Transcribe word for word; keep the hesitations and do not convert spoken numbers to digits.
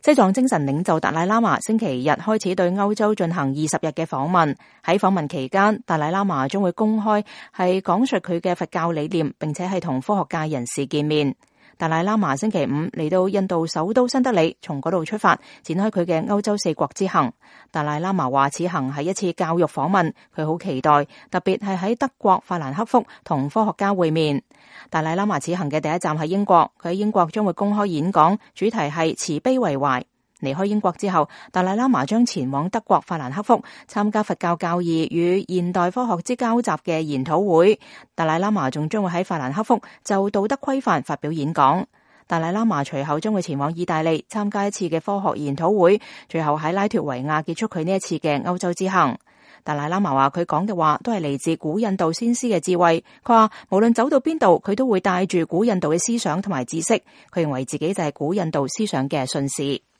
西藏精神領袖達賴喇嘛星期日開始對歐洲進行二十日嘅訪問。喺訪問期間，達賴喇嘛將會公開係講述佢嘅佛教理念，並且係同科學界人士見面。達賴喇嘛星期五嚟到印度首都新德里，從嗰度出發，展開佢嘅歐洲四國之行。達賴喇嘛話此行係一次教育訪問，佢好期待，特別係喺德國法蘭克福同科學家會面。達賴喇嘛此行嘅第一站係英國，佢喺英國將會公開演講，主題係慈悲為懷。離開英國之後，達賴喇嘛將前往德國法蘭克福參加佛教教義與現代科學之交集嘅研討會。達賴喇嘛仲將會喺法蘭克福就道德規範發表演講。達賴喇嘛隨後將會前往意大利參加一次嘅科學研討會，最後喺拉脫維亞結束佢呢一次嘅歐洲之行。達賴喇嘛話佢講嘅話都係嚟自古印度先師嘅智慧，佢話無論走到邊度，佢都會帶住古印度嘅思想同埋知識，佢認為自己就係古印度思想嘅信使。